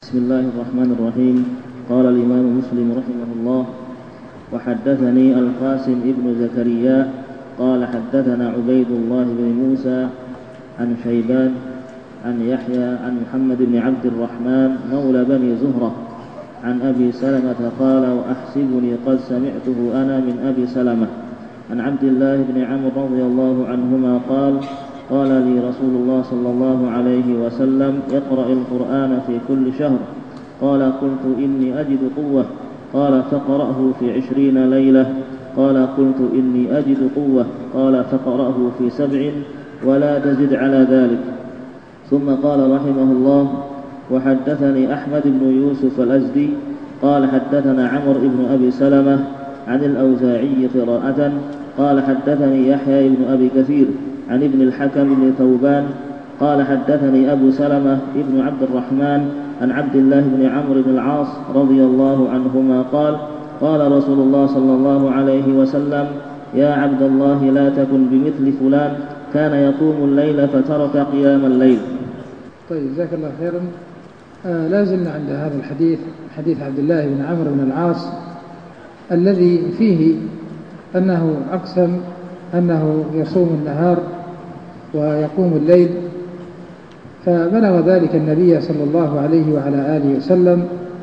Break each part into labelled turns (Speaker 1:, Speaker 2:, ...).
Speaker 1: بسم الله الرحمن الرحيم. قال الإمام مسلم رحمه الله: وحدثني القاسم ابن زكريا قال حدثنا عبيد الله بن موسى عن شيبان عن يحيى عن محمد بن عبد الرحمن مولى بني زهرة عن أبي سلمة قال: وأحسبني قد سمعته أنا من أبي سلمة عن عبد الله بن عمرو رضي الله عنهما قال: قال لي رسول الله صلى الله عليه وسلم: اقرأ القرآن في كل شهر. قال: قلت إني أجد قوة. قال: فقرأه في 20 ليلة. قال: قلت إني أجد قوة. قال: فقرأه في 7 ولا تزد على ذلك. ثم قال رحمه الله: وحدثني أحمد بن يوسف الأزدي قال حدثنا عمرو بن أبي سلمة عن الأوزاعي قراءة قال حدثني يحيى بن أبي كثير عن ابن الحكم بن ثوبان قال حدثني أبو سلمة بن عبد الرحمن عن عبد الله بن عمرو بن العاص رضي الله عنهما قال: قال رسول الله صلى الله عليه وسلم: يا عبد الله لا تكن بمثل فلان كان يقوم الليل فترك قيام الليل.
Speaker 2: طيب، جزاك الله خيرا. لا زلنا عند هذا الحديث، حديث عبد الله بن عمرو بن العاص الذي فيه أنه أقسم أنه يصوم النهار ويقوم الليل، فبلغ ذلك النبي صلى الله عليه وعلى آله وسلم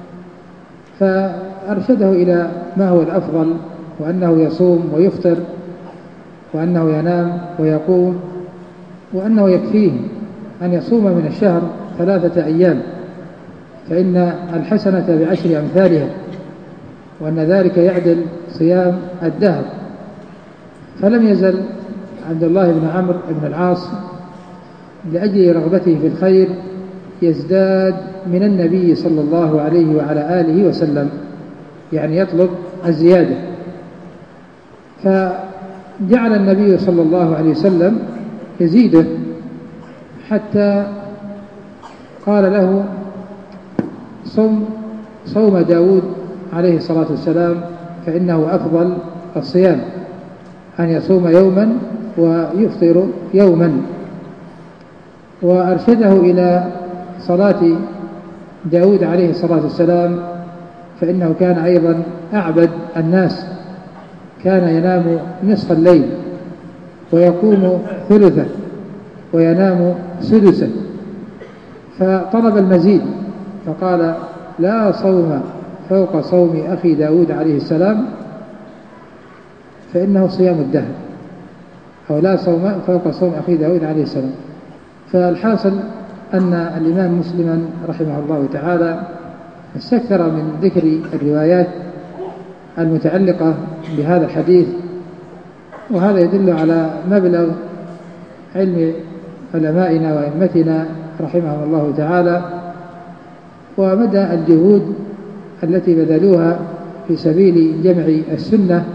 Speaker 2: فأرشده إلى ما هو الأفضل، وأنه يصوم ويفطر، وأنه ينام ويقوم، وأنه يكفيه أن يصوم من الشهر 3 أيام، فإن الحسنة ب10 أمثالها، وأن ذلك يعدل صيام الدهر. فلم يزل عبد الله بن عمرو بن العاص لأجل رغبته في الخير يزداد من النبي صلى الله عليه وعلى آله وسلم، يعني يطلب الزيادة. فجعل النبي صلى الله عليه وسلم يزيده حتى قال له: صوم داود عليه الصلاة والسلام فإنه أفضل الصيام، أن يصوم يوما ويفطر يوما. وأرشده إلى صلاة داود عليه الصلاة والسلام، فإنه كان أيضا أعبد الناس، كان ينام نصف الليل ويقوم ثلثه وينام سدسه، فطلب المزيد فقال: لا صوم فوق صوم أخي داود عليه السلام فإنه صيام الدهر، أو لا صوم فوق صوم أخي داود عليه السلام. فالحاصل أن الإمام مسلما رحمه الله تعالى استكثر من ذكر الروايات المتعلقة بهذا الحديث، وهذا يدل على مبلغ علم علمائنا وأئمتنا رحمهم الله تعالى، ومدى الجهود التي بذلوها في سبيل جمع السنة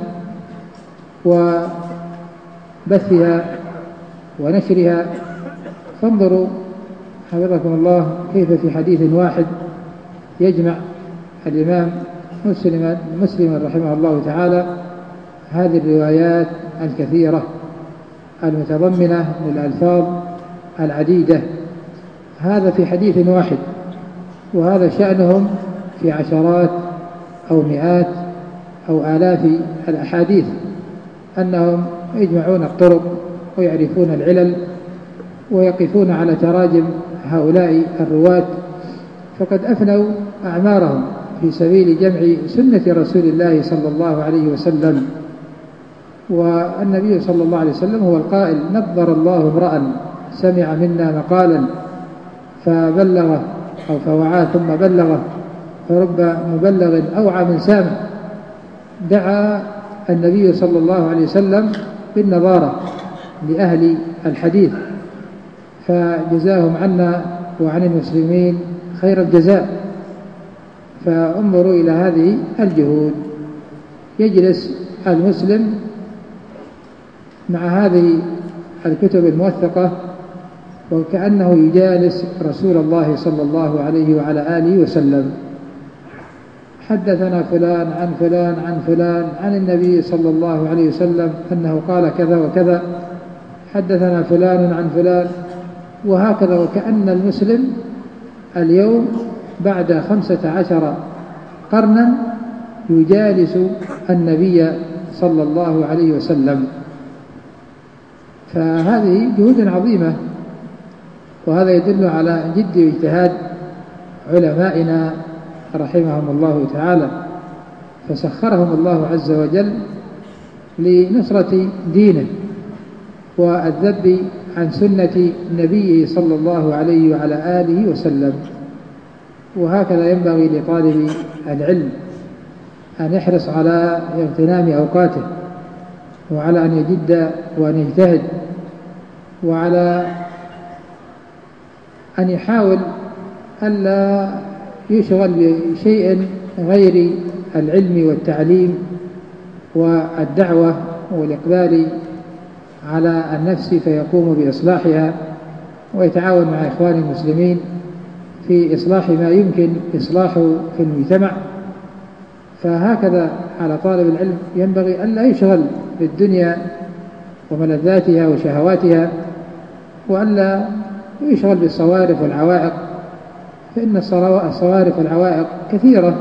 Speaker 2: وبثها ونشرها. فانظروا حفظكم الله كيف في حديث واحد يجمع الإمام مسلم رحمه الله تعالى هذه الروايات الكثيرة المتضمنة للألفاظ العديدة، هذا في حديث واحد، وهذا شأنهم في عشرات أو مئات أو آلاف الأحاديث، أنهم يجمعون الطرق ويعرفون العلل ويقفون على تراجم هؤلاء الرواة، فقد أفنوا أعمارهم في سبيل جمع سنة رسول الله صلى الله عليه وسلم. والنبي صلى الله عليه وسلم هو القائل: نظر الله امرأ سمع منا مقالا فبلغه أو فوعاه ثم بلغه، فرب مبلغ أوعى من سامع. دعا النبي صلى الله عليه وسلم بالنظارة لأهل الحديث، فجزاهم عنا وعن المسلمين خير الجزاء. فانظروا إلى هذه الجهود، يجلس المسلم مع هذه الكتب الموثقة وكأنه يجالس رسول الله صلى الله عليه وعلى آله وسلم. حدثنا فلان عن فلان عن فلان عن النبي صلى الله عليه وسلم أنه قال كذا وكذا، حدثنا فلان عن فلان، وهكذا. وكأن المسلم اليوم بعد 15 قرنا يجالس النبي صلى الله عليه وسلم. فهذه جهود عظيمة، وهذا يدل على جد واجتهاد علمائنا رحمهم الله تعالى، فسخرهم الله عز وجل لنصرة دينه والذب عن سنة نبيه صلى الله عليه وعلى آله وسلم. وهكذا ينبغي لطالب العلم أن يحرص على اغتنام أوقاته، وعلى أن يجد وأن يجتهد، وعلى أن يحاول ألا يشغل بشيء غير العلم والتعليم والدعوة والإقبال على النفس فيقوم بإصلاحها، ويتعاون مع إخوان المسلمين في إصلاح ما يمكن إصلاحه في المجتمع. فهكذا على طالب العلم ينبغي ألا يشغل بالدنيا وملذاتها وشهواتها، وألا يشغل بالصوارف والعوائق، فإن الصوارف والعوائق كثيرة،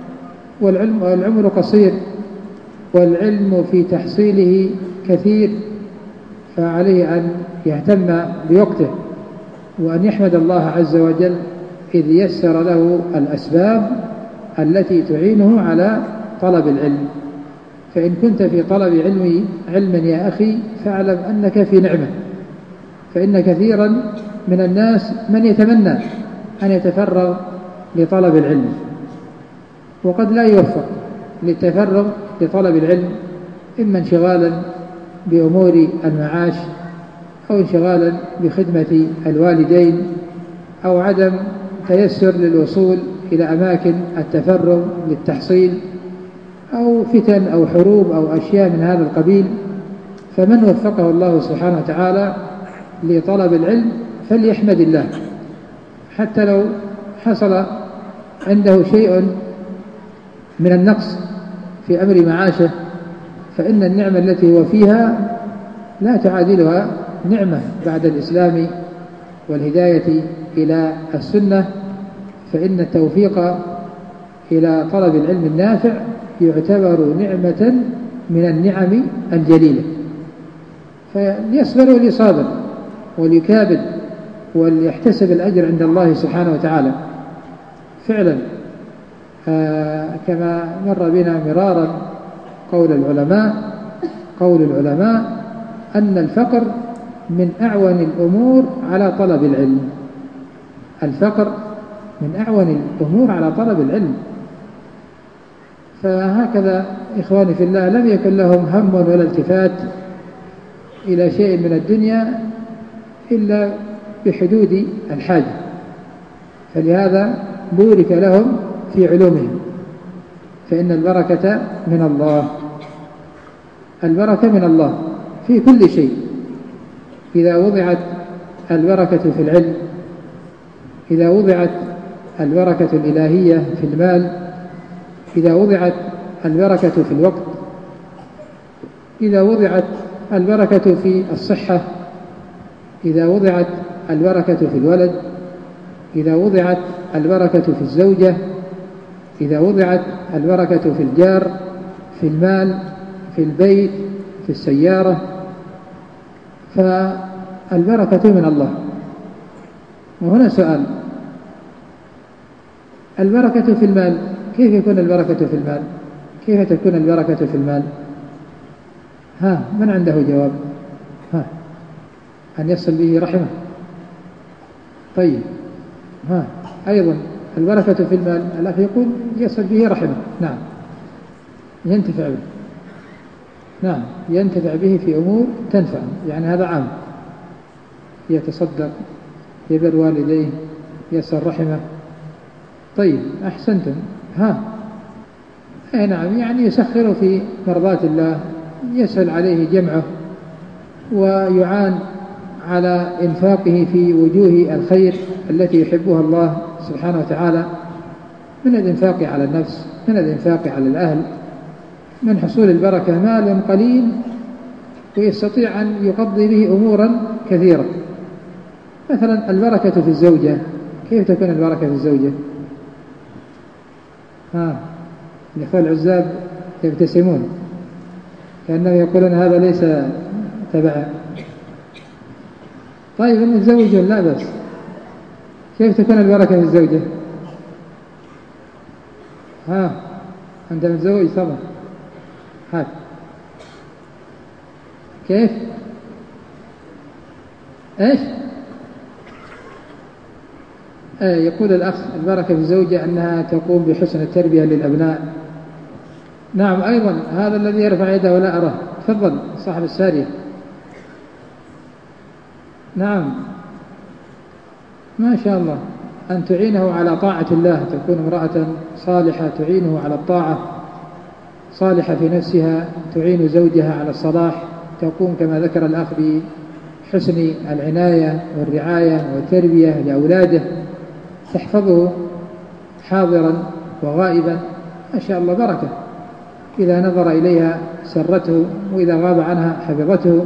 Speaker 2: والعمر قصير، والعلم في تحصيله كثير، فعليه أن يهتم بوقته، وأن يحمد الله عز وجل إذ يسر له الأسباب التي تعينه على طلب العلم. فإن كنت في طلب علم يا أخي فاعلم أنك في نعمة، فإن كثيرا من الناس من يتمنى أن يتفرغ لطلب العلم، وقد لا يوفق للتفرغ لطلب العلم، إما انشغالا بأمور المعاش، أو انشغالا بخدمة الوالدين، أو عدم تيسر للوصول إلى أماكن التفرغ للتحصيل، أو فتن أو حروب أو أشياء من هذا القبيل. فمن وفقه الله سبحانه وتعالى لطلب العلم فليحمد الله، حتى لو حصل عنده شيء من النقص في أمر معاشه، فإن النعمة التي هو فيها لا تعادلها نعمة بعد الإسلام والهداية إلى السنة. فإن التوفيق إلى طلب العلم النافع يعتبر نعمة من النعم الجليلة، فليصبر وليصابر وليكابد وليحتسب الأجر عند الله سبحانه وتعالى. فعلا كما مر بنا مرارا قول العلماء أن الفقر من أعون الأمور على طلب العلم. الفقر من أعون الأمور على طلب العلم. فهكذا إخواني في الله لم يكن لهم هم ولا التفات إلى شيء من الدنيا إلا بحدود الحاجة، فلهذا بورك لهم في علومهم، فإن البركة من الله. البركة من الله في كل شيء. إذا وضعت البركة في العلم، إذا وضعت البركة الإلهية في المال، إذا وضعت البركة في الوقت، إذا وضعت البركة في الصحة، إذا وضعت البركة في الولد، إذا وضعت البركة في الزوجة، إذا وضعت البركة في الجار، في المال، في البيت، في السيارة، فالبركة من الله. وهنا سؤال: البركة في المال، كيف يكون البركة في المال؟ كيف تكون البركة في المال؟ من عنده جواب؟ أن يصل به رحمه. طيب، أيضا البركة في المال، الأخ يقول يصل به رحمه. نعم، ينتفع به. نعم، ينتفع به في أمور تنفع، يعني هذا عام، يتصدق، يبر والديه، يصل رحمه. طيب، أحسنتم. نعم، يعني يسخر في مرضاة الله، يسهل عليه جمعه، ويعان على إنفاقه في وجوه الخير التي يحبها الله سبحانه وتعالى، من الإنفاق على النفس، من الإنفاق على الأهل، من حصول البركة مال قليل ويستطيع أن يقضي به أمورا كثيرة. مثلا البركة في الزوجة، كيف تكون البركة في الزوجة؟ الإخوة العزاب يبتسمون كأنهم يقولون هذا ليس تبعا. طيب المتزوجون لا بأس، كيف تكون البركة في الزوجة؟ أنت متزوج طبعا، هات كيف؟ إيش؟ يقول الأخ البركة في الزوجة أنها تقوم بحسن التربية للأبناء. نعم أيضا هذا الذي يرفع يده ولا أراه، تفضل صاحب السارية. نعم ما شاء الله، أن تعينه على طاعة الله، تكون امرأة صالحة تعينه على الطاعة، صالحة في نفسها تعين زوجها على الصلاح، تقوم كما ذكر الأخ بحسن العناية والرعاية والتربية لأولاده، تحفظه حاضرا وغائبا، ما شاء الله بركة. إذا نظر إليها سرته، وإذا غاب عنها حفظته،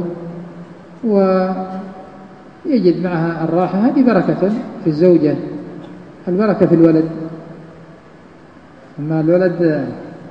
Speaker 2: ويجد معها الراحة. هذه بركة في الزوجة. البركة في الولد، أما الولد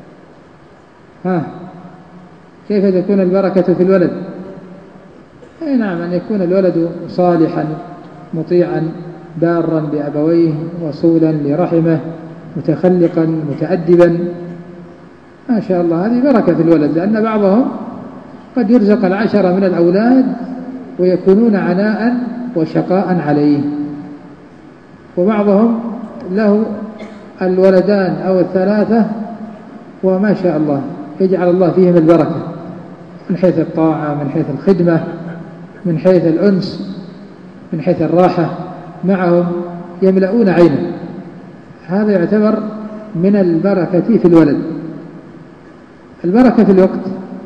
Speaker 2: كيف تكون البركة في الولد؟ نعم أن يكون الولد صالحا مطيعا بارا بأبويه وصولا لرحمه متخلقا متأدبا، ما شاء الله هذه بركة في الولد. لأن بعضهم قد يرزق 10 من الأولاد ويكونون عناء وشقاء عليه، وبعضهم له الولدان أو 3 وما شاء الله يجعل الله فيهم البركة، من حيث الطاعة، من حيث الخدمة، من حيث الأنس، من حيث الراحة معهم، يملؤون عينه. هذا يعتبر من البركة في الولد. البركة في الوقت،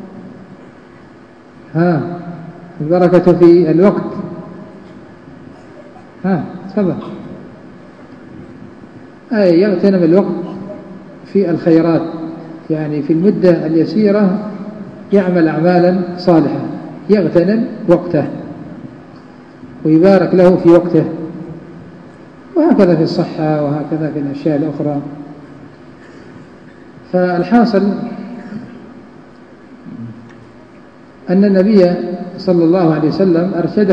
Speaker 2: البركة في الوقت. تفضل. يغتنم الوقت في الخيرات، يعني في المدة اليسيرة يعمل أعمالا صالحة، يغتنم وقته ويبارك له في وقته، وهكذا في الصحة وهكذا في الأشياء الأخرى. فالحاصل أن النبي صلى الله عليه وسلم أرشده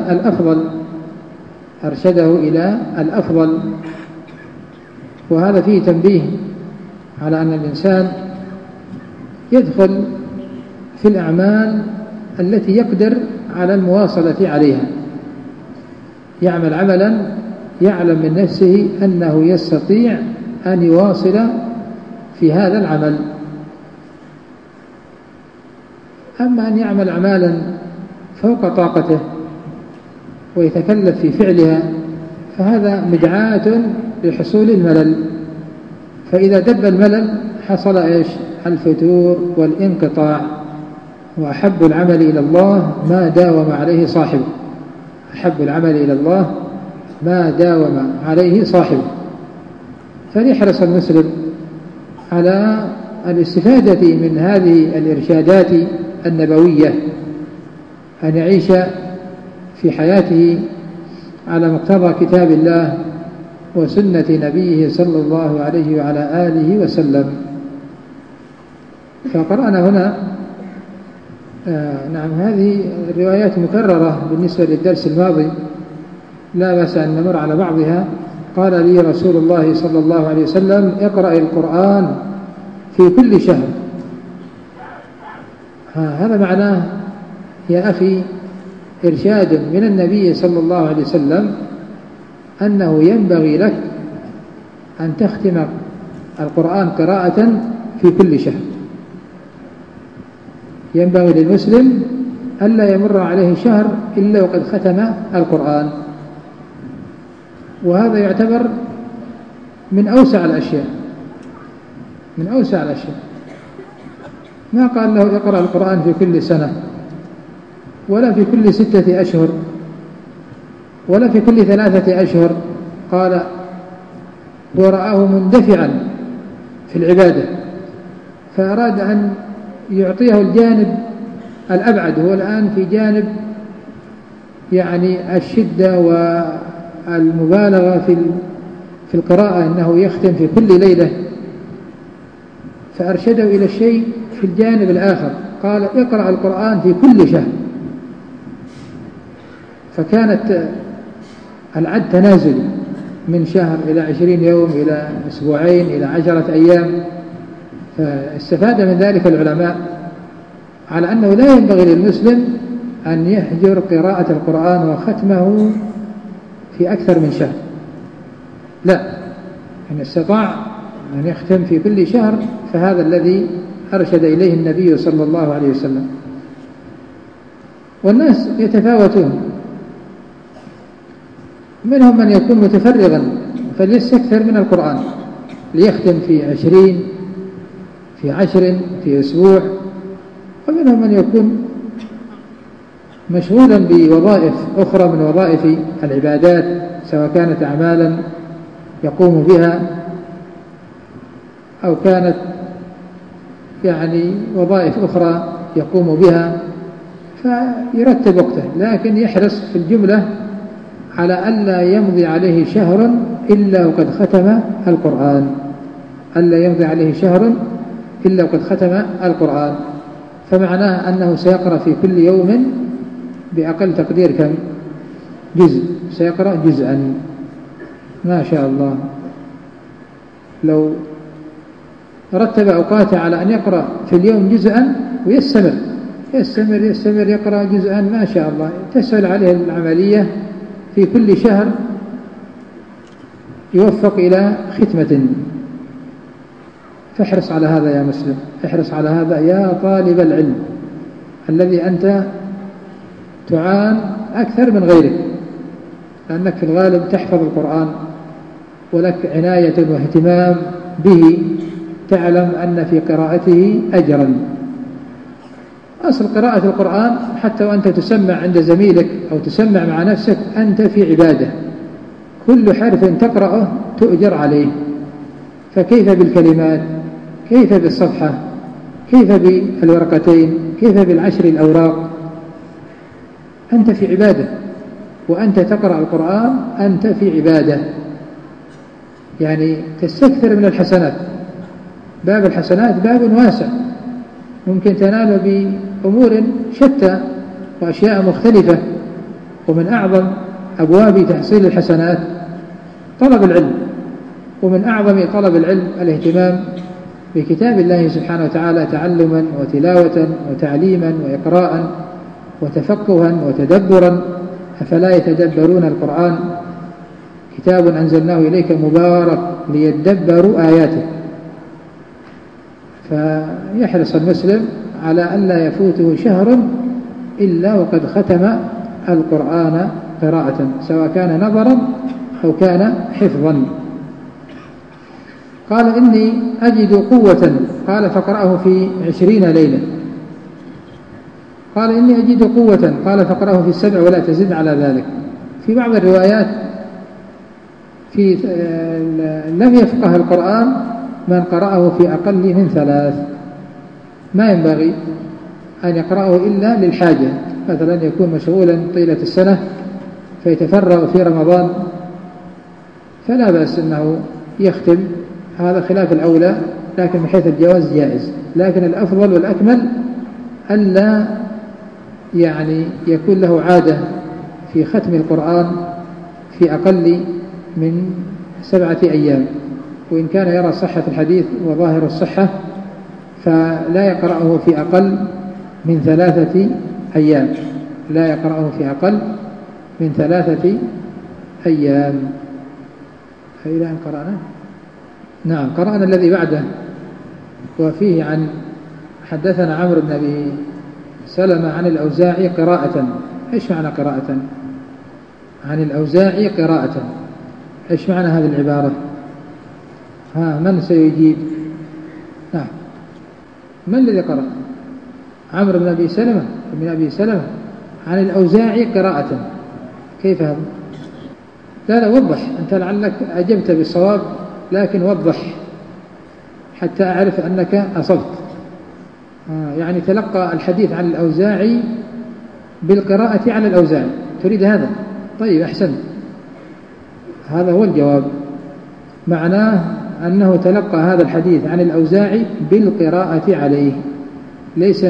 Speaker 2: إلى الأفضل، وهذا فيه تنبيه على أن الإنسان يدخل في الأعمال التي يقدر على المواصلة عليها، يعمل عملا يعلم من نفسه أنه يستطيع أن يواصل في هذا العمل. أما أن يعمل أعمالا فوق طاقته ويتكلف في فعلها فهذا مدعاة لحصول الملل، فإذا دب الملل حصل الفتور والانقطاع. وأحب العمل إلى الله ما داوم عليه صاحبه، أحب العمل إلى الله ما داوم عليه صاحبه. فليحرص المسلم على الاستفادة من هذه الإرشادات النبوية، أن يعيش في حياته على مقتضى كتاب الله وسنة نبيه صلى الله عليه وعلى آله وسلم. فقرأنا هنا نعم هذه الروايات مكررة بالنسبة للدرس الماضي، لا بأس أن نمر على بعضها. قال لي رسول الله صلى الله عليه وسلم: اقرأ القرآن في كل شهر. هذا معناه يا أخي إرشاد من النبي صلى الله عليه وسلم أنه ينبغي لك أن تختم القرآن قراءة في كل شهر. ينبغي للمسلم ألا يمر عليه شهر إلا وقد ختم القرآن، وهذا يعتبر من أوسع الأشياء، من أوسع الأشياء. ما قال له اقرأ القرآن في كل سنة، ولا في كل 6 أشهر، ولا في كل 3 أشهر. قال ورآه مندفعا في العبادة، فأراد أن يعطيه الجانب الأبعد. هو الآن في جانب يعني الشدة والمبالغة في القراءة، أنه يختم في كل ليلة فأرشده إلى الشيء في الجانب الآخر، قال اقرأ القرآن في كل شهر، فكانت العد تنازلي من شهر إلى 20 يوم إلى أسبوعين إلى 10 أيام. فاستفاد من ذلك العلماء على أنه لا ينبغي للمسلم أن يهجر قراءة القرآن وختمه في أكثر من شهر، لا، إن استطاع أن يختم في كل شهر فهذا الذي أرشد إليه النبي صلى الله عليه وسلم. والناس يتفاوتون، منهم من يكون متفرغا فليستكثر من القرآن ليختم في 20 في 10 في أسبوع، ومنهم من يكون مشغولا بوظائف أخرى من وظائف العبادات، سواء كانت أعمالا يقوم بها أو كانت يعني وظائف أخرى يقوم بها، فيرتب وقته، لكن يحرص في الجملة على ألا يمضي عليه شهر إلا وقد ختم القرآن، ألا يمضي عليه شهر إلا وقد ختم القرآن. فمعناه أنه سيقرأ في كل يوم بأقل تقدير كم؟ جزء، سيقرأ جزءا، ما شاء الله. لو رتب أوقاته على أن يقرأ في اليوم جزءا ويستمر يستمر يستمر يقرأ جزءا، ما شاء الله تسهل عليه العملية، في كل شهر يوفق إلى ختمة. فاحرص على هذا يا مسلم، احرص على هذا يا طالب العلم الذي أنت تعان أكثر من غيرك، لأنك في الغالب تحفظ القرآن ولك عناية واهتمام به، تعلم أن في قراءته أجرا. أصل قراءة القرآن حتى وأنت تسمع عند زميلك أو تسمع مع نفسك أنت في عبادة، كل حرف تقرأه تؤجر عليه، فكيف بالكلمات، كيف بالصفحة، كيف بالورقتين، كيف بالعشر الأوراق؟ أنت في عبادة، وأنت تقرأ القرآن أنت في عبادة، يعني تستكثر من الحسنات. باب الحسنات باب واسع، ممكن تنال بأمور شتى وأشياء مختلفة، ومن أعظم أبواب تحصيل الحسنات طلب العلم، ومن أعظم طلب العلم الاهتمام بكتاب الله سبحانه وتعالى تعلما وتلاوة وتعليما وإقراء وتفقها وتدبرا. أفلا يتدبرون القرآن؟ كتاب أنزلناه إليك مبارك ليدبروا آياته. فيحرص المسلم على أن لا يفوته شهر إلا وقد ختم القرآن قراءة، سواء كان نظرا أو كان حفظا. قال إني أجد قوة، قال فقرأه في 20 ليلة. قال إني أجد قوة، قال فقرأه في 7 ولا تزد على ذلك. في بعض الروايات لم يفقه القرآن من قرأه في أقل من 3، ما ينبغي أن يقرأه إلا للحاجة، مثلا يكون مشغولا طيلة السنة فيتفرغ في رمضان فلا بأس أنه يختم، هذا خلاف الأولى، لكن من حيث الجواز جائز. لكن الأفضل والأكمل ألا يعني يكون له عادة في ختم القرآن في أقل من 7 أيام، وإن كان يرى صحة الحديث وظاهر الصحة فلا يقرأه في أقل من 3 أيام، لا يقرأه في أقل من 3 أيام. فإلى أن قرأنا، نعم قرأنا الذي بعده، وفيه عن حدثنا عمرو بن أبي سلمة عن الأوزاعي قراءة. إيش معنى قراءة؟ عن الأوزاعي قراءة، إيش معنى هذه العبارة؟ من سيجيب؟ نعم، من الذي قرأ؟ عمرو بن أبي سلمة بن أبي سلمة عن الأوزاعي قراءة، كيف هذا؟ لا وضح، أنت لعلك أجبت بالصواب لكن وضح حتى أعرف أنك أصبت. يعني تلقى الحديث عن الأوزاعي بالقراءة على الأوزاعي، تريد هذا؟ طيب أحسن، هذا هو الجواب. معناه أنه تلقى هذا الحديث عن الأوزاعي بالقراءة عليه، ليس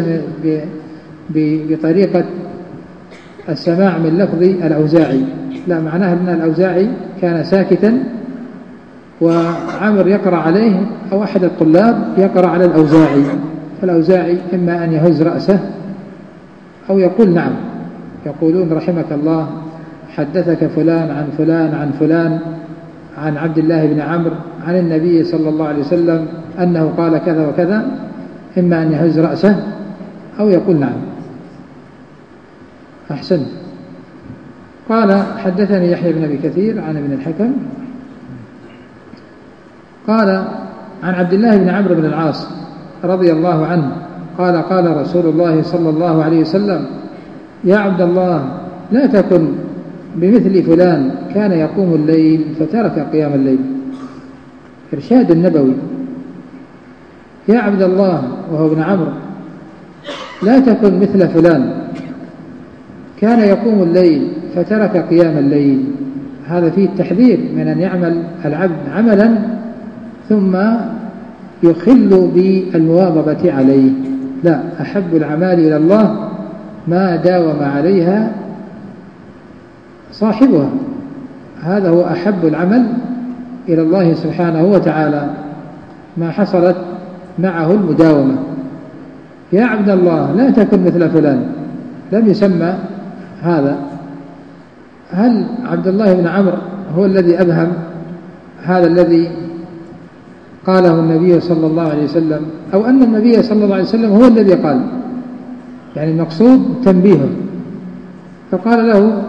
Speaker 2: بطريقة السماع من لفظ الأوزاعي، لا، معناه أن الأوزاعي كان ساكتا وعمر يقرأ عليه أو أحد الطلاب يقرأ على الأوزاعي، فالأوزاعي إما أن يهز رأسه أو يقول نعم، يقولون رحمك الله حدثك فلان عن فلان عن فلان عن عبد الله بن عمرو عن النبي صلى الله عليه وسلم أنه قال كذا وكذا، إما أن يهز رأسه أو يقول نعم. أحسن. قال حدثني يحيى بن أبي كثير عن ابن الحكم قال عن عبد الله بن عمرو بن العاص رضي الله عنه قال قال رسول الله صلى الله عليه وسلم يا عبد الله لا تكن بمثل فلان كان يقوم الليل فترك قيام الليل. إرشاد النبوي. يا عبد الله وهو ابن عمرو لا تكن مثل فلان كان يقوم الليل فترك قيام الليل. هذا فيه التحذير من أن يعمل العبد عملا ثم يخل بالمواظبة عليه، لا، أحب الأعمال إلى الله ما داوم عليها صاحبها، هذا هو أحب العمل إلى الله سبحانه وتعالى ما حصلت معه المداومة. يا عبد الله لا تكن مثل فلان، لم يسمى هذا. هل عبد الله بن عمرو هو الذي أبهم هذا الذي قاله النبي صلى الله عليه وسلم، أو أن النبي صلى الله عليه وسلم هو الذي قال؟ يعني المقصود تنبيهه، فقال له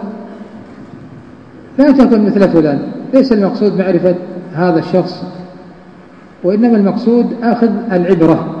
Speaker 2: لا تكن مثل فلان. ليس المقصود معرفة هذا الشخص، وإنما المقصود أخذ العبرة.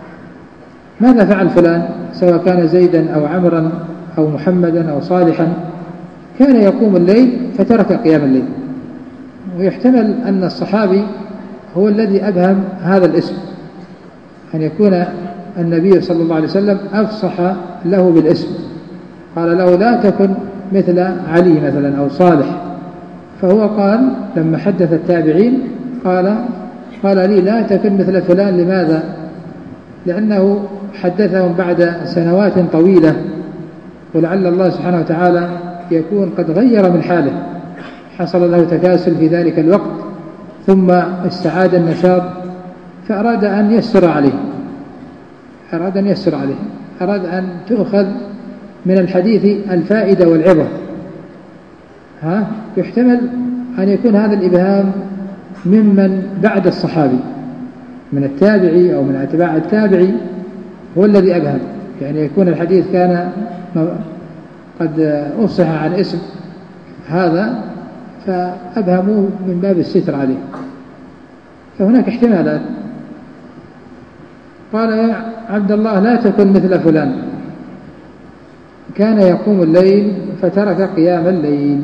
Speaker 2: ماذا فعل فلان سواء كان زيدا أو عمرا أو محمدا أو صالحا؟ كان يقوم الليل فترك قيام الليل. ويحتمل أن الصحابي هو الذي أبهم هذا الاسم، أن يكون النبي صلى الله عليه وسلم أفصح له بالاسم، قال له لا تكن مثل علي مثلا أو صالح، فهو قال لما حدث التابعين قال لي لا تكن مثل فلان. لماذا؟ لأنه حدثهم بعد سنوات طويلة، ولعل الله سبحانه وتعالى يكون قد غير من حاله، حصل له تكاسل في ذلك الوقت ثم استعاد النشاط، فأراد أن يسر عليه، أراد أن تؤخذ من الحديث الفائدة والعبرة. يحتمل أن يكون هذا الإبهام ممن بعد الصحابي، من التابعي أو من أتباع التابعي هو الذي أبهم، يعني يكون الحديث كان قد أفصح عن اسم هذا فأبهموه من باب الستر عليه، فهناك احتمالات. قال يا عبد الله لا تكن مثل فلان كان يقوم الليل فترك قيام الليل.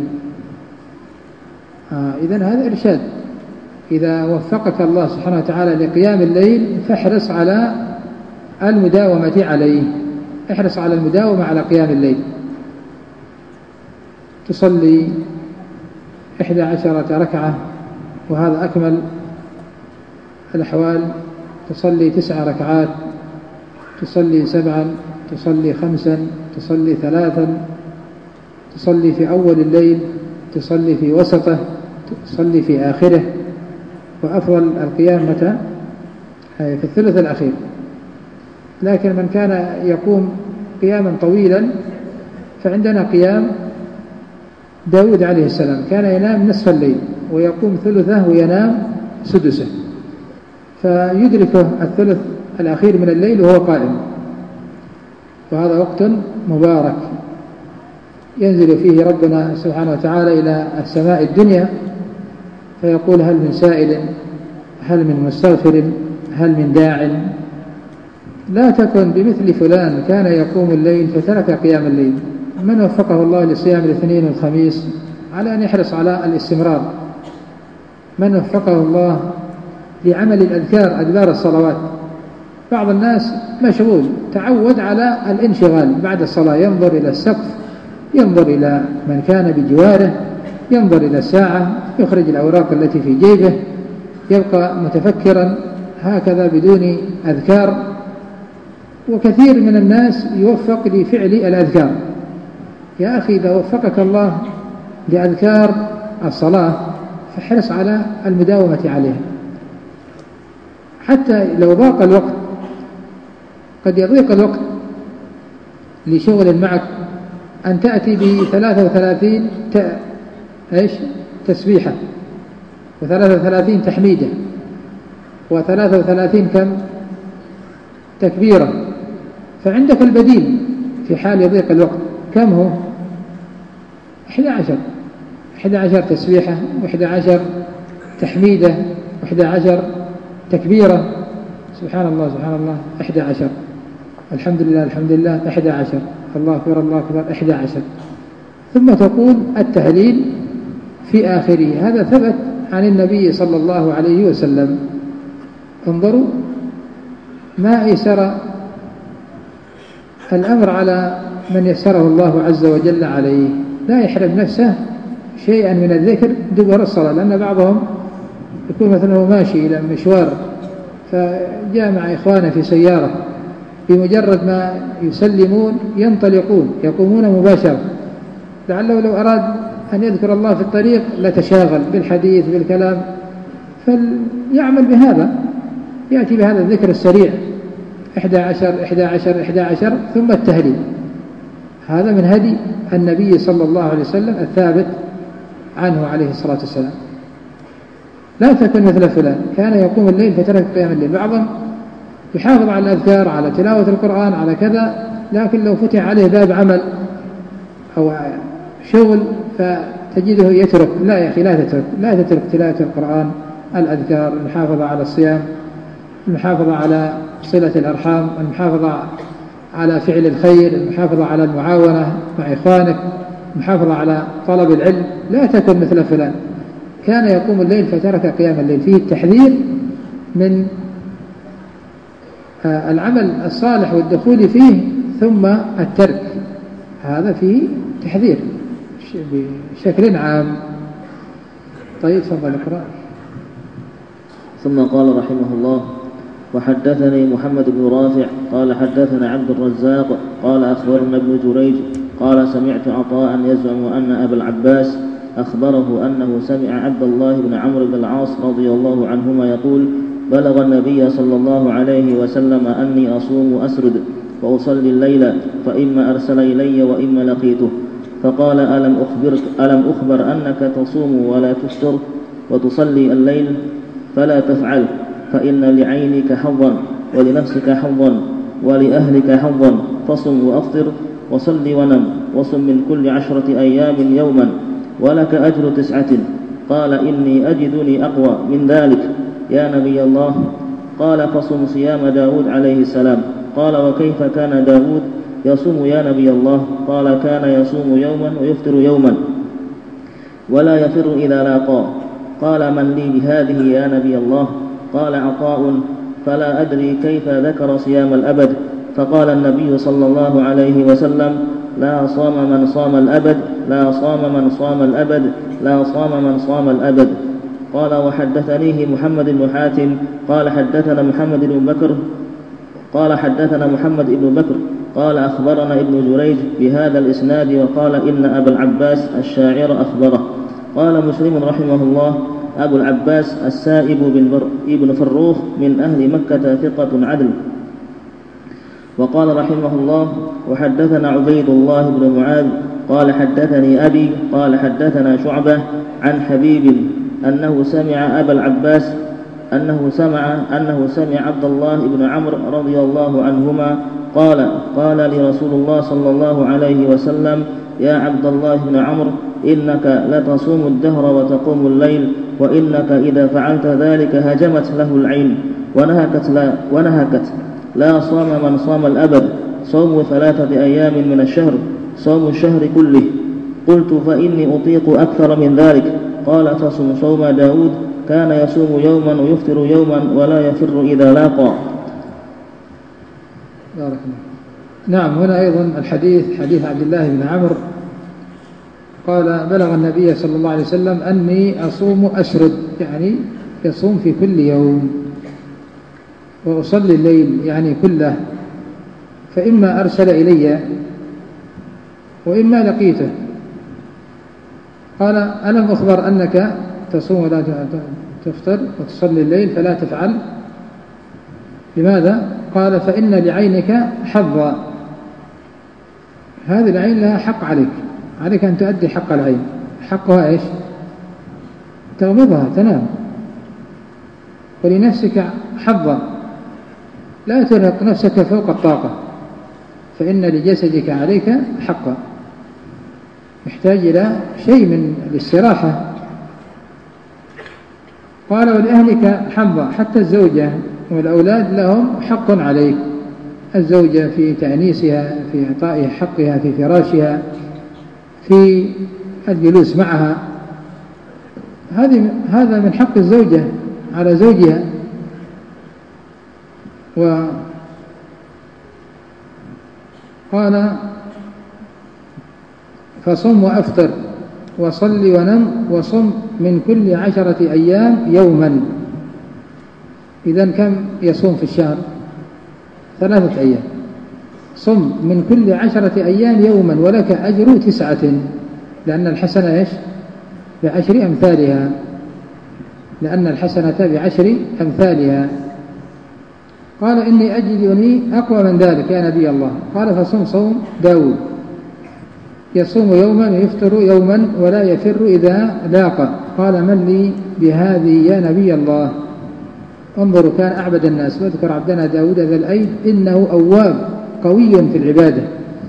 Speaker 2: إذن هذا إرشاد. إذا وفقك الله سبحانه وتعالى لقيام الليل فاحرص على المداومة عليه، احرص على المداومة على قيام الليل. تصلي 11 ركعة وهذا أكمل الأحوال، تصلي 9 ركعات، تصلي 7، تصلي 5، تصلي 3، تصلي في أول الليل، تصلي في وسطه، تصلي في آخره، وأفضل القيام متى؟ في الثلث الأخير. لكن من كان يقوم قياما طويلا فعندنا قيام داود عليه السلام، كان ينام نصف الليل ويقوم ثلثه وينام سدسه، فيدركه الثلث الأخير من الليل وهو قائم، وهذا وقت مبارك ينزل فيه ربنا سبحانه وتعالى إلى السماء الدنيا فيقول هل من سائل، هل من مستغفر، هل من داع. لا تكن بمثل فلان كان يقوم الليل فترك قيام الليل. من وفقه الله لصيام الاثنين والخميس على أن يحرص على الاستمرار. من وفقه الله لعمل الأذكار أدبار الصلوات. بعض الناس مشغول تعود على الانشغال بعد الصلاة، ينظر إلى السقف، ينظر إلى من كان بجواره، ينظر إلى الساعة، يخرج الأوراق التي في جيبه، يبقى متفكرا هكذا بدون أذكار. وكثير من الناس يوفق لفعل الأذكار. يا أخي إذا وفقك الله لأذكار الصلاة فاحرص على المداومة عليها، حتى لو ضاق الوقت. قد يضيق الوقت لشغل معك أن تأتي ب33 تسبيحة و33 تحميدة و33 كم تكبيرة، فعندك البديل في حال يضيق الوقت. كم هو؟ 11 تسبيحة و11 تحميدة و11 تكبيرة. سبحان الله سبحان الله 11، الحمد لله 11، الله أكبر الله أكبر 11. ثم تقول التهليل في آخره. هذا ثبت عن النبي صلى الله عليه وسلم. انظروا ما أيسر الأمر على من يسره الله عز وجل عليه. لا يحرم نفسه شيئا من الذكر دبر الصلاة، لأن بعضهم يكون مثلا ماشي إلى مشوار فجاء مع إخوانه في سيارة، بمجرد ما يسلمون ينطلقون يقومون مباشرة، لعله لو أراد أن يذكر الله في الطريق لتشاغل بالحديث بالكلام، فليعمل بهذا، يأتي بهذا الذكر السريع 11 ثم التهليل. هذا من هدي النبي صلى الله عليه وسلم الثابت عنه عليه الصلاة والسلام. لا تكن مثل فلان كان يقوم الليل فترك قيام الليل. بعضهم يحافظ على الأذكار، على تلاوة القرآن، على كذا، لكن لو فتح عليه باب عمل أو شغل فتجده يترك. لا يا أخي، لا تترك تلاوة القرآن، الأذكار، المحافظة على الصيام، المحافظة على صلة الأرحام، المحافظة على فعل الخير، المحافظة على المعاونة مع إخوانك، المحافظة على طلب العلم. لا تكن مثل فلان كان يقوم الليل فترك قيام الليل. فيه التحذير من العمل الصالح والدخول فيه ثم الترك، هذا فيه تحذير بشكل عام. طيب تفضل اقرأ.
Speaker 1: ثم قال رحمه الله: وحدثني محمد بن رافع قال حدثنا عبد الرزاق قال أخبرنا ابن جريج قال سمعت عطاء يزعم أن أبا العباس أخبره أنه سمع عبد الله بن عمرو بن العاص رضي الله عنهما يقول: بلغ النبي صلى الله عليه وسلم أني أصوم وأسرد وأصلي الليل، فإما أرسل إلي وإما لقيته، فقال: ألم أخبر أنك تصوم ولا تفطر وتصلي الليل؟ فلا تفعل، فإن لعينك حظا ولنفسك حظا ولأهلك حظا، فصم وأفطر وصل ونم، وصم من كل 10 أيام يوما ولك أجر 9. قال: إني أجدني أقوى من ذلك يا نبي الله. قال: فصم صيام داود عليه السلام. قال: وكيف كان داود يصوم يا نبي الله؟ قال: كان يصوم يوما ويفطر يوما ولا يفر إذا لاقاه. قال: من لي بهذه يا نبي الله؟ قال عطاء: فلا أدري كيف ذكر صيام الأبد. فقال النبي صلى الله عليه وسلم: لا صام من صام الأبد، لا صام من صام الأبد، لا صام من صام الأبد. قال: وحدثنيه محمد بن حاتم قال حدثنا محمد بن بكر قال أخبرنا ابن جريج بهذا الإسناد، وقال: إن أبا العباس الشاعر أخبره. قال مسلم رحمه الله: أبو العباس السائب بن فروخ من أهل مكة ثقة عدل. وقال رحمه الله: وحدثنا عبيد الله بن معاذ قال حدثني أبي قال حدثنا شعبة عن حبيب أنه سمع أبا العباس أنه سمع عبد الله بن عمرو رضي الله عنهما قال لرسول الله صلى الله عليه وسلم: يا عبد الله بن عمرو، إنك لتصوم الدهر وتقوم الليل، وإنك إذا فعلت ذلك هجمت له العين ونهكت. لا صام من صام الأبد، صوم 3 أيام من الشهر، صوم الشهر كله. قلت: فإني أطيق أكثر من ذلك. قال: تصم صوم داود، كان يصوم يوما ويفطر يوما ولا يفر إذا لاقى.
Speaker 2: بارك الله. نعم، هنا أيضا الحديث حديث عبد الله بن عمرو قال: بلغ النبي صلى الله عليه وسلم أني أصوم أسرد، يعني يصوم في كل يوم، وأصلي الليل يعني كله، فإما أرسل إلي وإما لقيته. قال: ألم أخبر أنك تصوم ولا تفطر وتصلي الليل فلا تفعل؟ لماذا؟ قال: فإن لعينك حظا، هذه العين لها حق عليك أن تؤدي حق العين. حقها إيش؟ تغمضها تنام. ولنفسك حظا، لا ترهق نفسك فوق الطاقة، فإن لجسدك عليك حقا، يحتاج إلى شيء من الاستراحة. قال: ولأهلك حظا، حتى الزوجة والأولاد لهم حق عليك، الزوجة في تأنيسها، في إعطائها حقها في فراشها، في الجلوس معها، هذا من حق الزوجة على زوجها. وقال: فصم وأفطر وصل ونم وصم من كل 10 أيام يوما. إذن كم يصوم في الشهر؟ 3 أيام. صم من كل 10 أيام يوما ولك أجر 9، لأن الحسنة إيش؟ ب10 أمثالها، لأن الحسنة ب10 أمثالها. قال: إني أجدني أقوى من ذلك يا نبي الله. قال: فصم صوم داود، يصوم يوما ويفطر يوما ولا يفر إذا لاقى. قال: من لي بهذه يا نبي الله؟ انظروا، كان أعبد الناس. واذكر عبدنا داود ذا الأيد إنه أواب قوي في العبادة،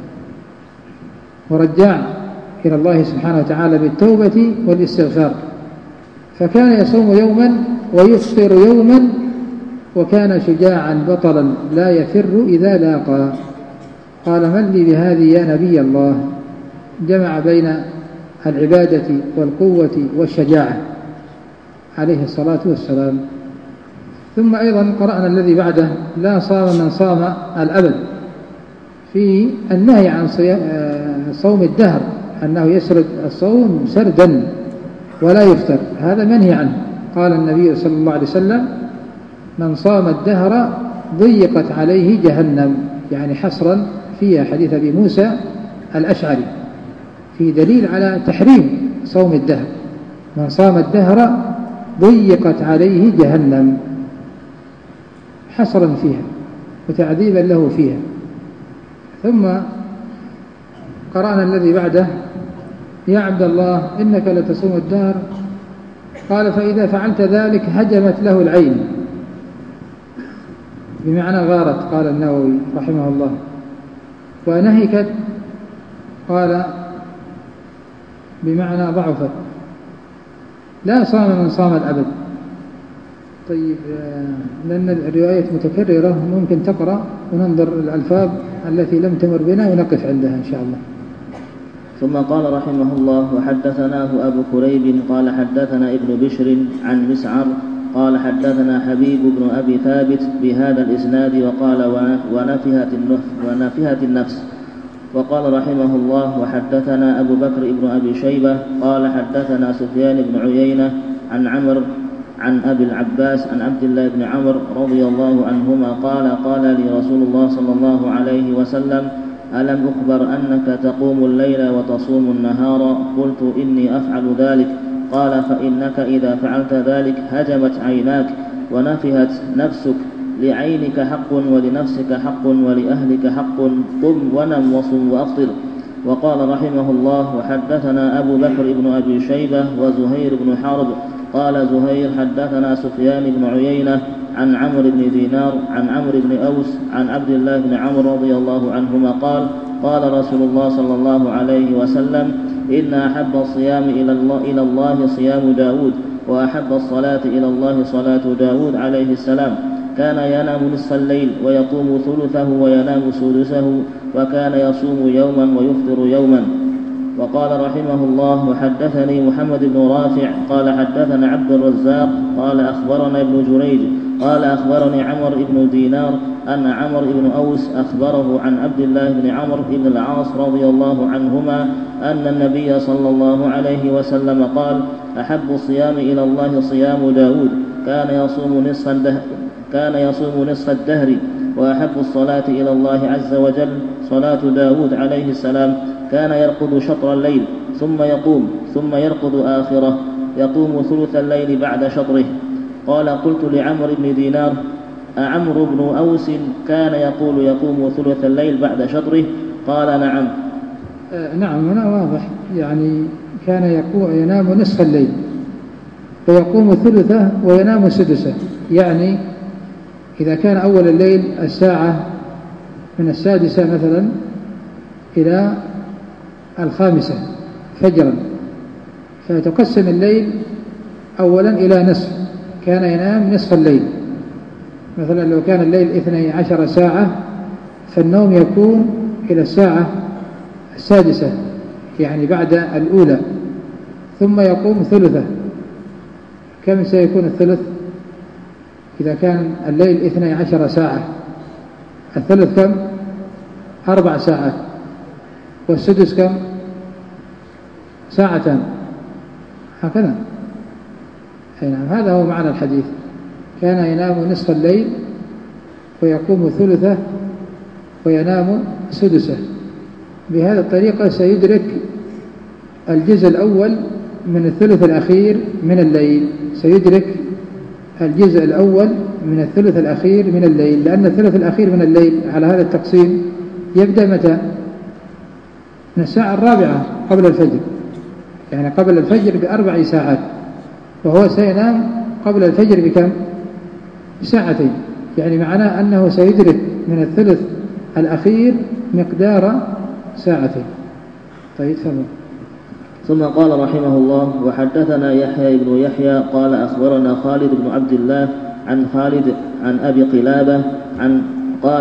Speaker 2: ورجاع إلى الله سبحانه وتعالى بالتوبة والاستغفار. فكان يصوم يوما ويفطر يوما، وكان شجاعا بطلا لا يفر إذا لاقى. قال: من لي بهذه يا نبي الله؟ جمع بين العبادة والقوة والشجاعة عليه الصلاة والسلام. ثم أيضا قرأنا الذي بعده: لا صام من صام الأبد، في النهي عن صوم الدهر، أنه يسرد الصوم سردا ولا يفطر، هذا منهي عنه. قال النبي صلى الله عليه وسلم: من صام الدهر ضيقت عليه جهنم، يعني حصرا فيها حديث أبي موسى الأشعري، في دليل على تحريم صوم الدهر. من صام الدهر ضيقت عليه جهنم، حصرا فيها وتعذيبا له فيها. ثم قرأنا الذي بعده: يا عبد الله إنك لتصوم الدهر. قال: فإذا فعلت ذلك هجمت له العين، بمعنى غارت، قال النووي رحمه الله، ونهكت، قال بمعنى ضعفت. لا صام من صام الأبد. طيب، لأن الرواية متكررة ممكن تقرأ وننظر الألفاظ التي لم تمر بنا ونقف عندها إن شاء الله.
Speaker 1: ثم قال رحمه الله: وحدثناه أبو كريب قال حدثنا ابن بشر عن مسعر قال حدثنا حبيب بن أبي ثابت بهذا الإسناد، وقال: ونافهة النفس. وقال رحمه الله: وحدثنا أبو بكر بن أبي شيبة قال حدثنا سفيان بن عيينة عن عمرو عن أبي العباس عن عبد الله بن عمرو رضي الله عنهما قال: قال لي رسول الله صلى الله عليه وسلم: ألم أخبر أنك تقوم الليل وتصوم النهار؟ قلت: إني أفعل ذلك. قال: فإنك إذا فعلت ذلك هجمت عيناك ونفهت نفسك، لعينك حق ولنفسك حق ولأهلك حق، قم ونم وصم وأفطر. وقال رحمه الله: وحدثنا أبو بكر بن أبي شيبة وزهير بن حرب. قال زهير: حدثنا سفيان بن عيينة عن عمرو بن دينار عن عمرو بن أوس عن عبد الله بن عمرو رضي الله عنهما قال: قال رسول الله صلى الله عليه وسلم: إن أحب الصيام إلى الله صيام داود، وأحب الصلاة إلى الله صلاة داود عليه السلام. كان ينام نصف الليل ويقوم ثلثه وينام سدسه، وكان يصوم يوما ويفطر يوما. وقال رحمه الله: وحدثني محمد بن رافع قال حدثنا عبد الرزاق قال أخبرنا ابن جريج قال أخبرني عمرو بن دينار أن عمرو بن أوس أخبره عن عبد الله بن عمرو بن العاص رضي الله عنهما أن النبي صلى الله عليه وسلم قال: أحب الصيام إلى الله صيام داود، كان يصوم نصف الدهر، وأحب الصلاة إلى الله عز وجل صلاة داود عليه السلام، كان يرقد شطر الليل ثم يرقد آخره، يقوم ثلث الليل بعد شطره. قال: قلت لعمرو بن دينار: أعمرو بن أوس كان يقوم ثلث الليل بعد شطره؟ قال: نعم.
Speaker 2: نعم، هنا واضح، يعني كان ينام نصف الليل ويقوم ثلثه وينام سدسه، يعني إذا كان أول الليل الساعة من 6 مثلا إلى 5 فجرا، فتقسم الليل أولا إلى نصف، كان ينام نصف الليل. مثلا لو كان الليل 12 ساعة فالنوم يكون إلى الساعة 6 يعني بعد الأولى، ثم يقوم ثلثه. كم سيكون الثلث؟ إذا كان الليل 12 ساعة الثلث كم؟ 4 ساعات، والسدس كم؟ 2 ساعة، هكذا. نعم، هذا هو معنى الحديث، كان ينام نصف الليل ويقوم ثلثه وينام سدسه. بهذه الطريقة سيدرك الجزء الأول من الثلث الأخير من الليل، سيدرك الجزء الأول من الثلث الأخير من الليل، لأن الثلث الأخير من الليل على هذا التقسيم يبدأ متى؟ من 4 قبل الفجر، يعني قبل الفجر ب4 ساعات، وهو سينام قبل الفجر بكم؟ ب2 ساعات، يعني معناه أنه سيدرك من الثلث الأخير مقدار 2 ساعات. طيب، ثم
Speaker 1: قال رحمه الله: وحدثنا يحيى بن يحيى قال أخبرنا خالد بن عبد الله عن خالد عن أبي قلابة قال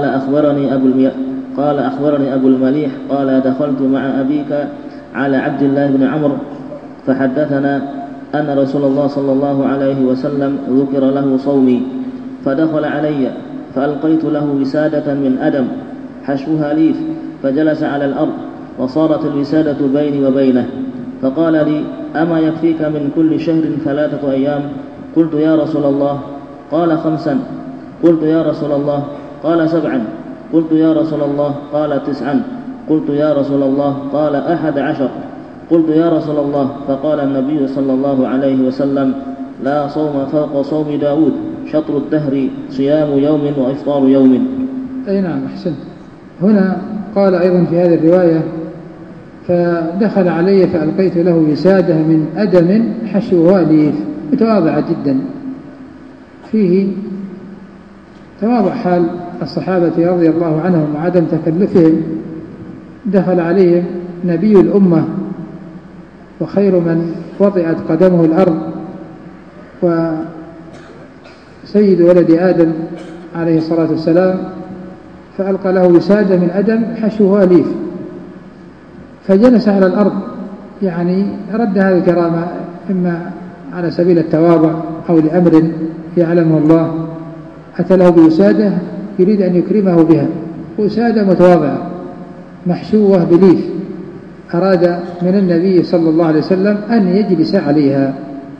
Speaker 1: أخبرني أبو المليح قال: دخلت مع أبيك على عبد الله بن عمرو فحدثنا أن رسول الله صلى الله عليه وسلم ذكر له صومي، فدخل علي فألقيت له وسادة من أدم حشوها ليف، فجلس على الأرض وصارت الوسادة بيني وبينه، فقال لي: أما يكفيك من كل شهر 3 أيام؟ قلت: يا رسول الله. قال: 5. قلت: يا رسول الله. قال: 7. قلت: يا رسول الله. قال: 9. قلت: يا رسول الله. قال: 11. قلت: يا رسول الله. فقال النبي صلى الله عليه وسلم: لا صوم فوق صوم داود، شطر الدهر، صيام يوم وإفطار يوم.
Speaker 2: أي نعم، أحسنت. هنا قال أيضا في هذه الرواية: فدخل علي فألقيت له وسادة من أدم حشوها ليف، متواضعة جدا، فيه تواضع حال الصحابة رضي الله عنهم وعدم تكلفهم. دخل عليهم نبي الأمة وخير من وطئت قدمه الأرض وسيد ولد آدم عليه الصلاة والسلام، فألقى له وسادة من أدم حشوها ليف، فجلس على الأرض، يعني رد هذه الكرامة إما على سبيل التواضع أو لأمر يعلمه الله، أتى له بوسادة يريد أن يكرمه بها، وسادة متواضعة محشوة بليف، أراد من النبي صلى الله عليه وسلم أن يجلس عليها،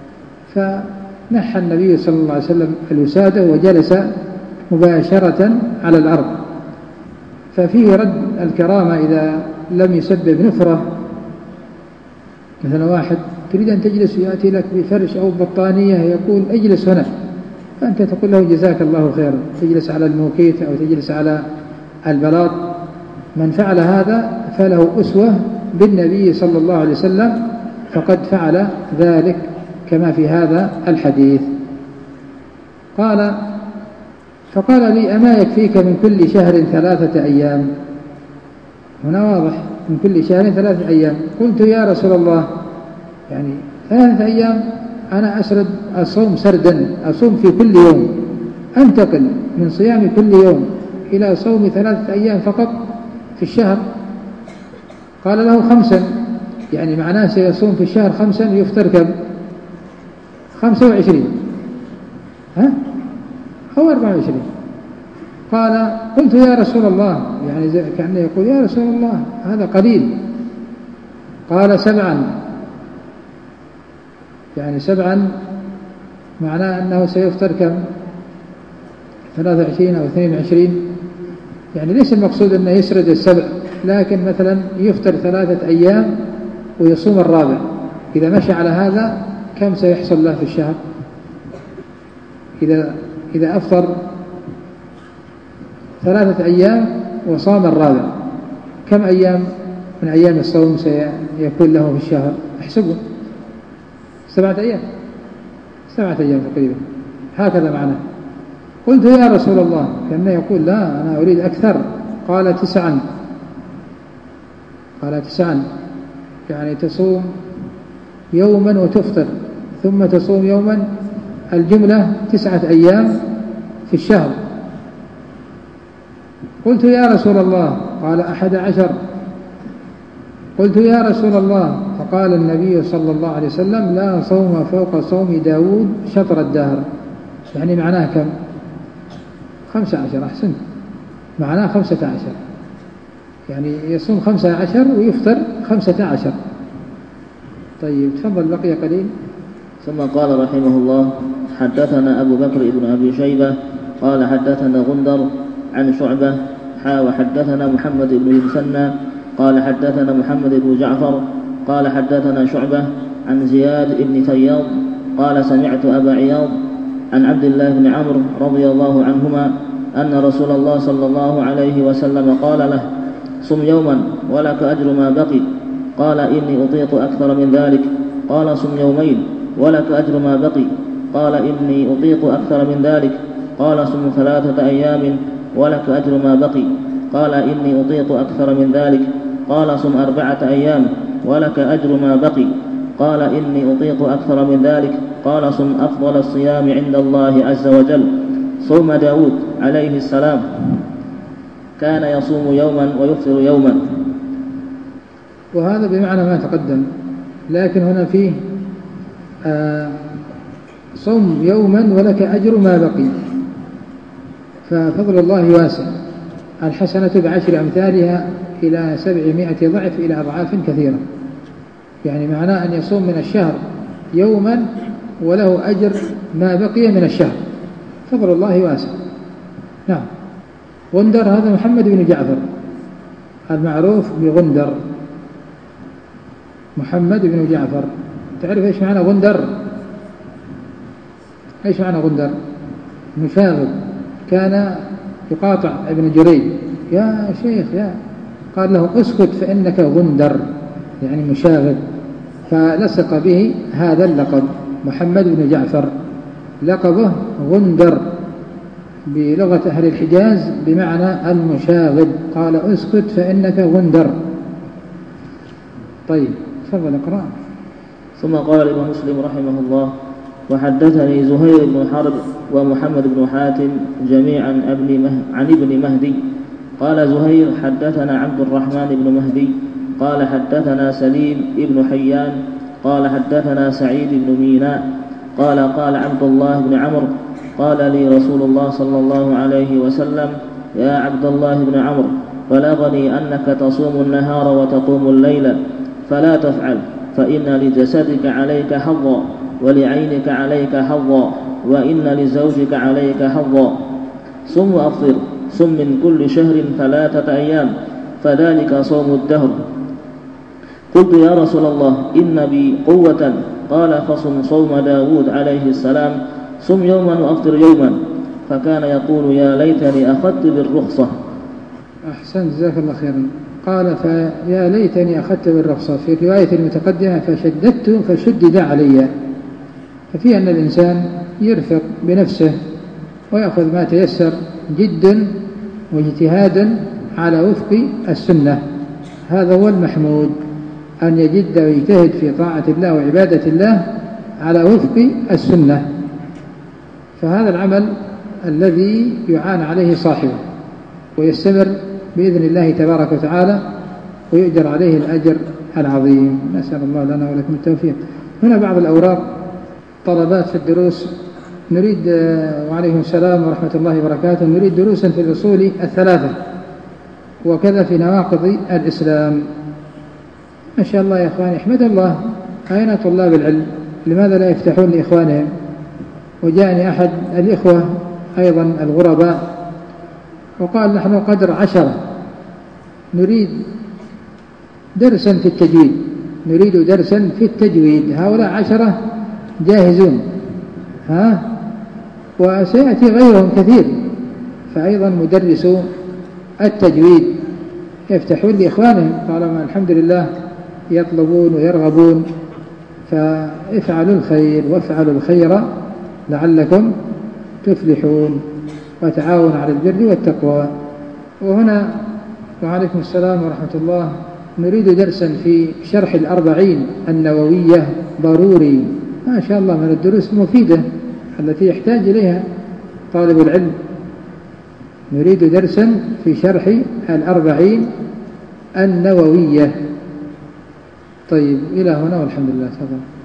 Speaker 2: فنحى النبي صلى الله عليه وسلم الوسادة وجلس مباشرة على الأرض. ففيه رد الكرامة إذا لم يسبب نفرة. مثلا واحد تريد أن تجلس يأتي لك بفرش أو بطانية يقول: اجلس هنا، فأنت تقول له: جزاك الله خيرا، تجلس على الموكيت أو تجلس على البلاط. من فعل هذا فله أسوة بالنبي صلى الله عليه وسلم، فقد فعل ذلك كما في هذا الحديث. فقال لي: أما يكفيك من كل شهر 3 أيام؟ هنا واضح، من كل شهر 3 أيام. قلت: يا رسول الله، يعني 3 أيام أنا أسرد الصوم سردا، أصوم في كل يوم، أنتقل من صيام كل يوم إلى صوم 3 أيام فقط في الشهر. قال له: 5، يعني معناه سيصوم في الشهر 5 يفطر كم؟ 25 أو 24. قال: قلت: يا رسول الله، يعني كأنه يقول: يا رسول الله هذا قليل. قال: 7، يعني 7 معناه أنه سيفطر كم؟ 23 أو 22. يعني ليس المقصود أنه يسرد السبع، لكن مثلا يفطر 3 أيام ويصوم الرابع. إذا مشى على هذا كم سيحصل له في الشهر؟ إذا أفطر 3 أيام وصام الرابع، كم أيام من أيام الصوم سيكون له في الشهر؟ احسبوا. 7 أيام، 7 أيام تقريبا، هكذا معناه. قلت يا رسول الله، كأنه يقول لا أنا أريد أكثر. قال 9. قال 9، يعني تصوم يوما وتفطر ثم تصوم يوما، الجملة 9 أيام في الشهر. قلت يا رسول الله، قال 11. قلت يا رسول الله، فقال النبي صلى الله عليه وسلم لا صوم فوق صوم داود شطر الدهر. يعني معناه كم؟ 15. أحسنت، معناه 15، يعني يصوم 15 ويفطر 15. طيب تفضل، بقي قليل.
Speaker 1: ثم قال رحمه الله: حدثنا أبو بكر بن أبي شيبة قال حدثنا غندر عن شعبة وحدثنا محمد بن المثنى قال حدثنا محمد بن جعفر قال حدثنا شعبة عن زياد بن فياض قال سمعت أبا عياض عن عبد الله بن عمرو رضي الله عنهما أن رسول الله صلى الله عليه وسلم قال له: صم يوما ولك أجر ما بقي. قال: إني أطيق أكثر من ذلك. قال: صم يومين ولك أجر ما بقي. قال: إني أطيق أكثر من ذلك. قال: صم 3 أيام ولك أجر ما بقي. قال: إني أطيق أكثر من ذلك. قال: صم 4 أيام ولك أجر ما بقي. قال: إني أطيق أكثر من ذلك. قال: صم أفضل الصيام عند الله عز وجل صوم داود عليه السلام، كان يصوم يوما ويفطر يوما.
Speaker 2: وهذا بمعنى ما تقدم، لكن هنا فيه صوم يوما ولك أجر ما بقي، ففضل الله واسع. الحسنة ب10 أمثالها إلى 700 ضعف إلى أضعاف كثيرة. يعني معناه أن يصوم من الشهر يوما وله أجر ما بقي من الشهر، فضل الله واسع. نعم. غندر هذا محمد بن جعفر المعروف بغندر، محمد بن جعفر. تعرف إيش معنى غندر؟ إيش معنى غندر؟ مشاغب. كان يقاطع ابن جريج: يا شيخ يا، قال له: اسكت فإنك غندر، يعني مشاغب. فلصق به هذا اللقب محمد بن جعفر، لقبه غندر بلغة أهل الحجاز بمعنى المشاغب. قال: اسكت فإنك غندر. طيب تفضل اقرأ.
Speaker 1: ثم قال الإمام مسلم رحمه الله: وحدثني زهير بن حرب ومحمد بن حاتم جميعا عن ابن مهدي. قال زهير: حدثنا عبد الرحمن بن مهدي قال حدثنا سليم بن حيان قال حدثنا سعيد بن ميناء قال عبد الله بن عمرو: قال لي رسول الله صلى الله عليه وسلم: يا عبد الله بن عمرو، بلغني أنك تصوم النهار وتقوم الليل، فلا تفعل، فإن لجسدك عليك حظا، ولعينك عليك حظا، وإن لزوجك عليك حظا. صم وأفطر، صم من كل شهر 3 أيام، فذلك صوم الدهر. قلت: يا رسول الله، إن بي قوة. قال: فصم صوم داود عليه السلام، صم يوما وأفطر يوما. فكان يقول: يا ليتني أخذت بالرخصة.
Speaker 2: أحسن، جزاك الله خيرا. قال: فيا ليتني أخذت بالرخصة. في رواية المتقدمة: فشددت فشدد علي. ففي أن الإنسان يرفق بنفسه ويأخذ ما تيسر جدا واجتهادا على وفق السنة. هذا هو المحمود، أن يجد ويجتهد في طاعة الله وعبادة الله على وفق السنة. فهذا العمل الذي يعان عليه صاحبه ويستمر بإذن الله تبارك وتعالى ويؤجر عليه الأجر العظيم. نسأل الله لنا ولكم التوفيق. هنا بعض الأوراق طلبات في الدروس نريد، وعليكم السلام ورحمة الله وبركاته، نريد دروسا في الأصول 3 وكذا في نواقض الإسلام. ما شاء الله يا إخواني، احمد الله. أين طلاب العلم؟ لماذا لا يفتحون لإخوانهم؟ وجاءني أحد الإخوة أيضا الغرباء وقال نحن قدر 10 نريد درسا في التجويد، نريد درسا في التجويد. هؤلاء 10 جاهزون وسيأتي غيرهم كثير، فأيضا مدرسو التجويد يفتحون لإخوانهم طالما الحمد لله يطلبون ويرغبون. فافعلوا الخير وافعلوا الخير لعلكم تفلحون، وتعاونوا على البر والتقوى. وهنا وعليكم السلام ورحمة الله، نريد درسا في شرح 40 النووية ضروري، ما شاء الله من الدروس المفيدة التي يحتاج إليها طالب العلم. نريد درسا في شرح 40 النووية. طيب إلى هنا والحمد لله. تفضل.